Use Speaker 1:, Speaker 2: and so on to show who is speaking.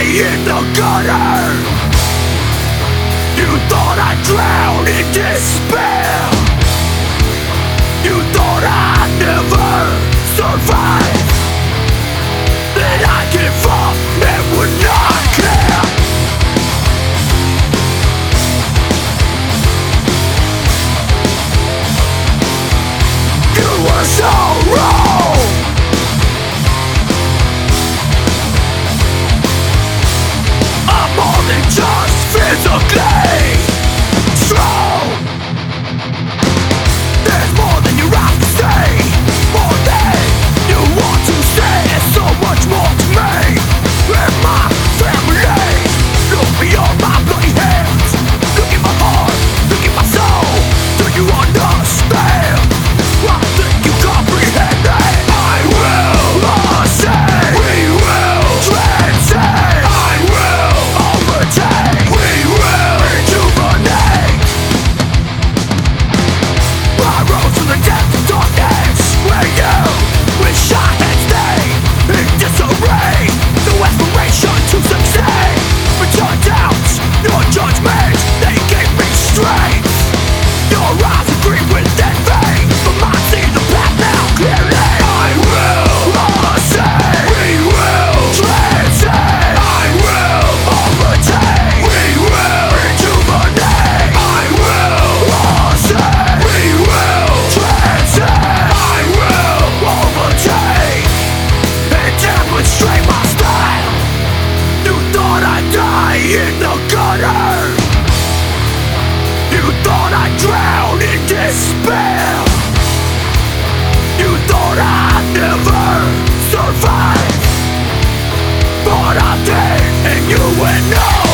Speaker 1: in the gutter. You thought I'd drown in despair. You thought I'd never survive, that I'd give up and would not care. You were so wrong. I'm more than just physically strong. There's more than your eyes can say, more than you want to say. There's so much more to me and my family. Look beyond my bloody hands. Look at my heart, look at my soul. Do you understand? I think you comprehend it. I will ascend. We will transcend. I will overtake. We will rejuvenate. I rose from the depths of darkness, where you wish I had stayed in disarray. No aspiration to succeed, but your doubts, your judgments, they gave me strength. Your eyes agree with envy, but mine see the path now clearly. I will ascend. We will transcend. I will overtake. We will rejuvenate. I will ascend. We will transcend. I will overtake and demonstrate my style. You thought I'd die in the gutter. You thought I'd drown in despair. You thought I'd never survive, but I did, and you would know.